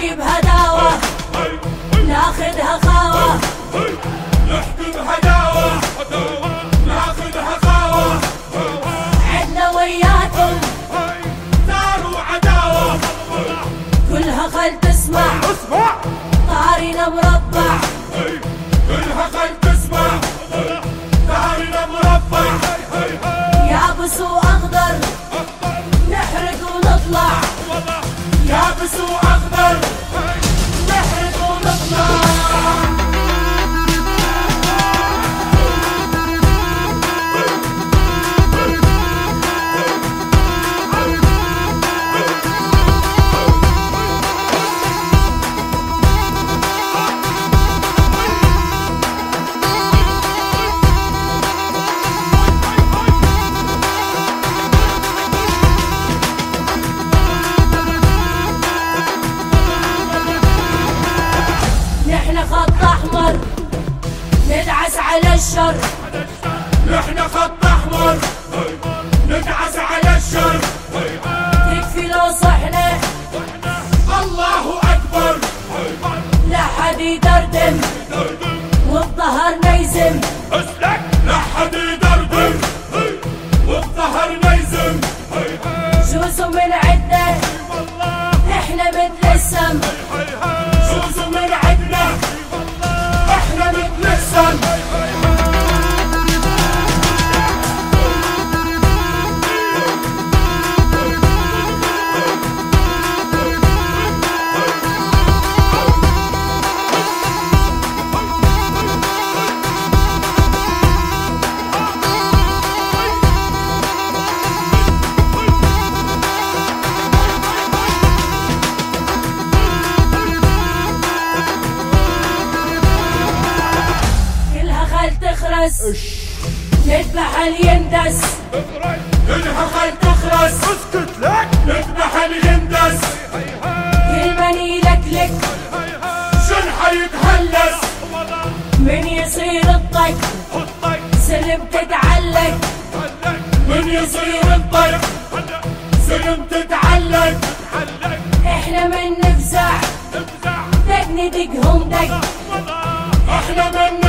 نحكي بهداوة ناخذها خاوة، نحكي بهداوة ناخذها خاوة، عدنا وياكم نار وعداوة، كلها خل تسمع طارنا مربع، كلها خل تسمع طارنا مربع، يابس واخضر نحرق ونطلع، يابس واخضر نحرق ونطلع. نحن خط احمر ندعس على الشر، نحن خط احمر ندعس على الشر، تكفي لو صحنا الله اكبر، لا حد يدردم وبظهرنا يزم، لا حد يدردم وبظهرنا يزم، شوزو من عدنا احنا مثل السم، شوزو من عدنا احنا مثل السم. تخرس نذبح اليندس، كلها خل تخرس اسكت لك نذبح اليندس، كل من يلكلك شن حيتهلس، من يصير الطق سلم تتعلق، من يصير الطق سلم تتعلق، احنا من نفزع دق ندقهم دق، احنا من